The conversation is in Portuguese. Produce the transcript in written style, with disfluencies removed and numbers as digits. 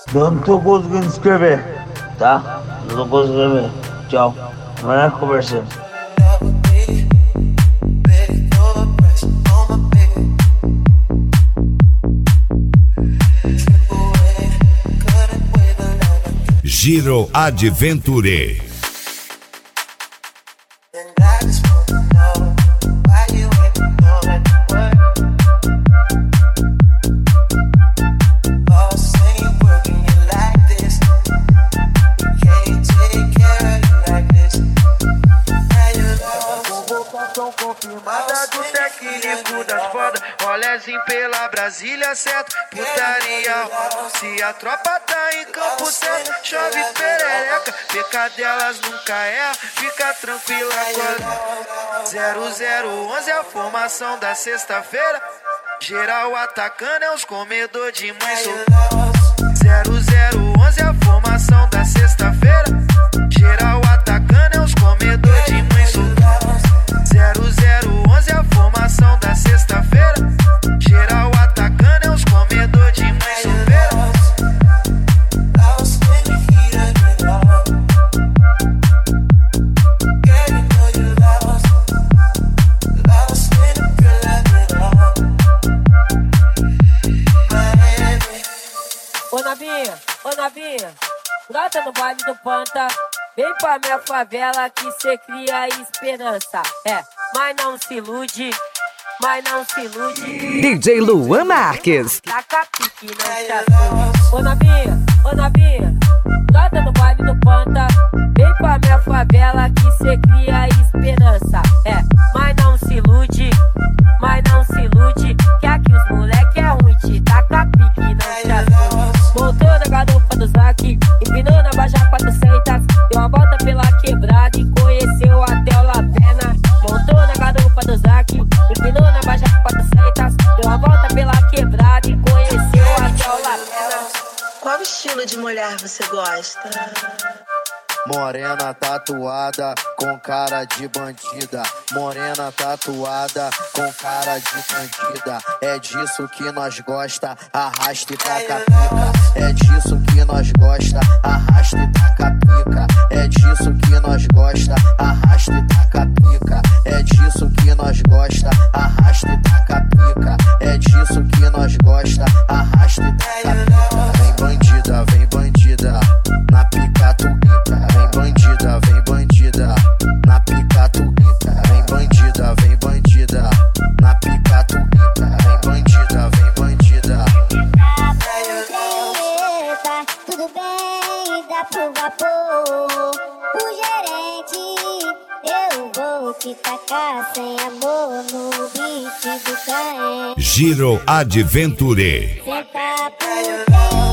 Não tô conseguindo escrever, tá? Não tô conseguindo escrever. Tchau. Amanhã conversamos. Giro Adventure. Confirmada do técnico das fodas, rolezinho pela Brasília, certo? Putaria, se a tropa tá em campo certo, chove perereca, pecadelas nunca erra, fica tranquila, colega. 0011 a formação da sexta-feira, geral atacando é os comedor de mãe solteira. 0011 a formação da sexta-feira, geral atacando é os comedor de mãe solteira. 0011 a formação da sexta-feira, geral atacando é os comedor de mãe solteira. Ô novinha, brota no baile do Panta, vem pra minha favela que cê cria esperança. Mas não se ilude, mas não se ilude. DJ Luan Marques. Taca pique, não te assuste. Ô novinha, brota no baile do Panta, vem pra minha favela que cê cria esperança. Mas não se ilude, mas não se ilude, que aqui os moleque é ruim, te taca pique, não te assuste. Voltou na garupa do Zac, empinou na Baja 400, deu uma volta pela quebrada e conheceu até o Lapena. Montou na garupa do Zac, empinou na Baja 400, deu uma volta pela quebrada e conheceu até o Lapena. Qual estilo de mulher você gosta? Morena tatuada com cara de bandida, morena tatuada com cara de bandida. É disso que nós gosta, arrasta e taca pica. É disso que nós gosta, arrasta e taca pica. É disso que nós gosta, arrasta e taca pica. É disso que nós gosta, arrasta e taca pica. É disso que nós gosta, arrasta e taca pica. Vem bandida, na pica tu pica. Vem bandida, na pica tu pica. Vem bandida, na pica tu pica. Vem bandida. Eita, tudo bem, dá pro vapor. O gerente, eu vou te tacar sem amor no beat do Caen. Giro Adventure. Senta pro bem.